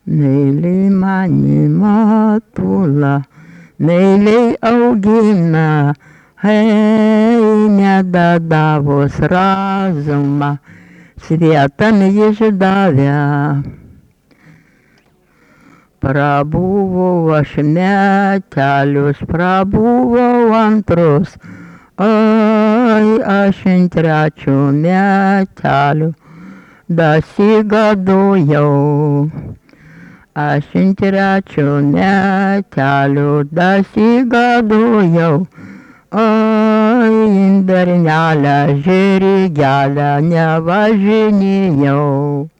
meiliai mane matula, meiliai augina, nedadavus razumą, svietan išdavė. Prabuvau aš metelius, prabuvau antrus, aš ant trečio metelio dasigadojau. Aš ant trečio metelio dasigadojau, bernelę žirgelę nevažinėjau.